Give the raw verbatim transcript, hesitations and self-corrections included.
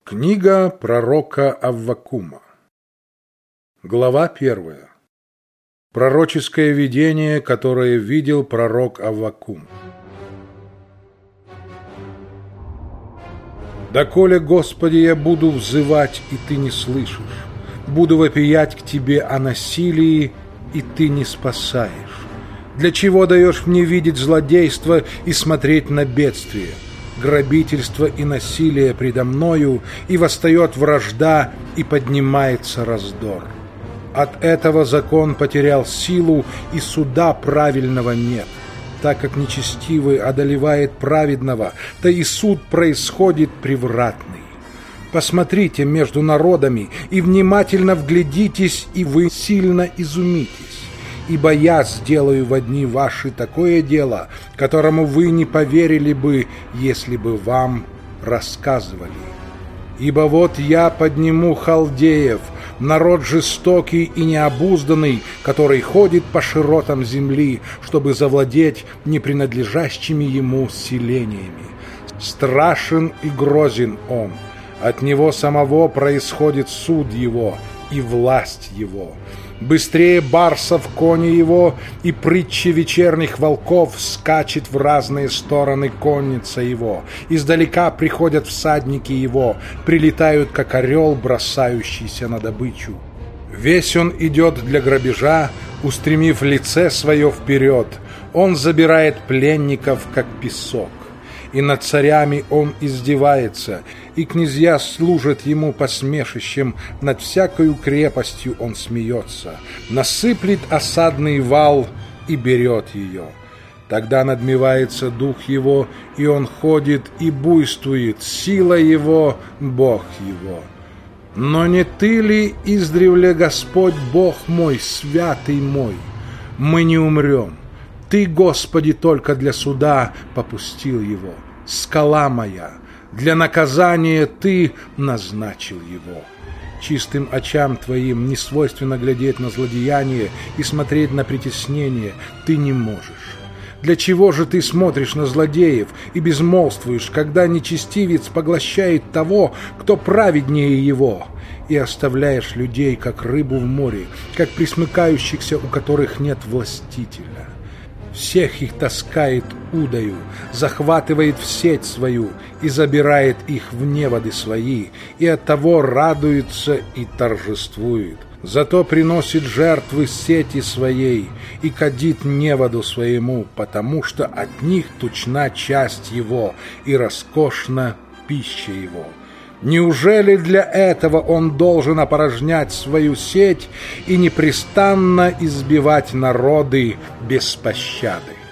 Книга пророка Аввакума. Глава первая. Пророческое видение, которое видел пророк Аввакум. «Доколе, Господи, я буду взывать, и Ты не слышишь, буду вопиять к Тебе о насилии, и Ты не спасаешь. Для чего даешь мне видеть злодейство и смотреть на бедствие? Грабительство и насилие предо мною, и восстает вражда, и поднимается раздор. От этого закон потерял силу, и суда правильного нет. Так как нечестивый одолевает праведного, то и суд происходит превратный. Посмотрите между народами, и внимательно вглядитесь, и вы сильно изумитесь. Ибо я сделаю во дни ваши такое дело, которому вы не поверили бы, если бы вам рассказывали. Ибо вот я подниму халдеев, народ жестокий и необузданный, который ходит по широтам земли, чтобы завладеть непринадлежащими ему селениями. Страшен и грозен он, от него самого происходит суд его и власть его. Быстрее барсов кони его, и притчи вечерних волков скачет в разные стороны конница его. Издалека приходят всадники его, прилетают, как орел, бросающийся на добычу. Весь он идет для грабежа, устремив лице свое вперед. Он забирает пленников, как песок. И над царями он издевается, и князья служат ему посмешищем, над всякою крепостью он смеется, насыплет осадный вал и берет ее. Тогда надмевается дух его, и он ходит и буйствует, сила его, Бог его. Но не ты ли издревле, Господь Бог мой, святый мой? Мы не умрем. Ты, Господи, только для суда попустил его. Скала моя, для наказания Ты назначил его. Чистым очам Твоим не свойственно глядеть на злодеяние и смотреть на притеснение. Ты не можешь. Для чего же Ты смотришь на злодеев и безмолвствуешь, когда нечестивец поглощает того, кто праведнее его, и оставляешь людей, как рыбу в море, как присмыкающихся, у которых нет властителя? Всех их таскает удою, захватывает в сеть свою и забирает их в неводы свои, и оттого радуется и торжествует. Зато приносит жертвы сети своей и кадит неводу своему, потому что от них тучна часть его и роскошна пища его. Неужели для этого он должен опорожнять свою сеть и непрестанно избивать народы без пощады?